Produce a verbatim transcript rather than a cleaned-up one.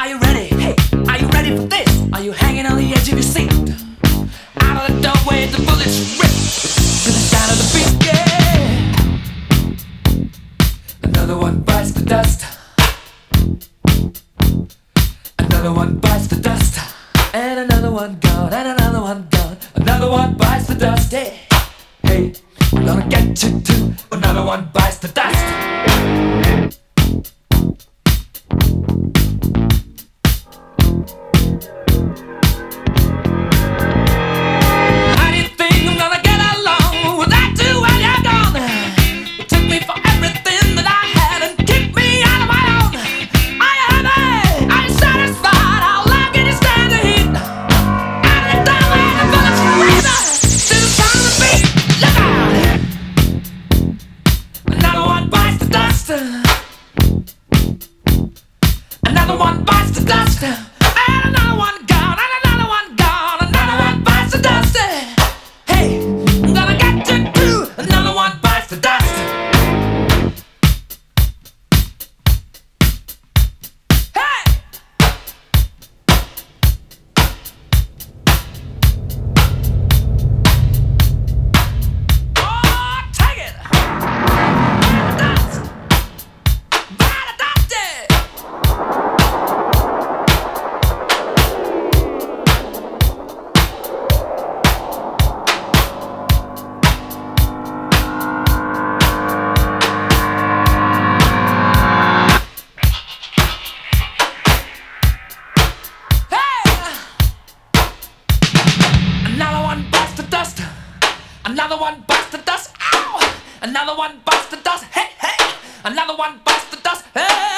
Are you ready? Hey, are you ready for this? Are you hanging on the edge of your seat? Out of the doorway, the bullets rip to the sound of the beat. Yeah. Another one bites the dust. Another one bites the dust. And another one gone. And another one gone. Another one bites the dust. Hey, hey, I'm gonna get you too. Another one bites the dust. Another one bites the dust, and another one gone, and another one gone, another one bites the dust. Hey, I'm gonna get you too. Another one bites the dust. Hey, oh, take it. Dust. Bite the dust, yeah. Another one bites the dust. Ow! Another one bites the dust. Hey, hey! Another one bites the dust. Hey!